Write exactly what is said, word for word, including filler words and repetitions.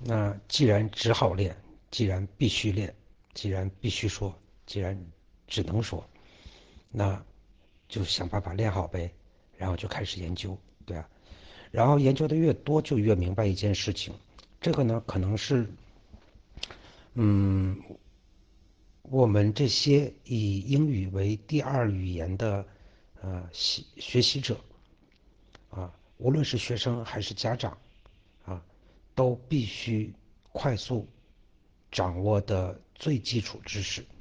那既然只好练，既然必须练，既然必须说，既然只能说，那就想办法练好呗。然后就开始研究，对啊。然后研究的越多，就越明白一件事情。这个呢，可能是，嗯，我们这些以英语为第二语言的，呃，学学习者啊，无论是学生还是家长啊，都必须快速掌握的最基础知识。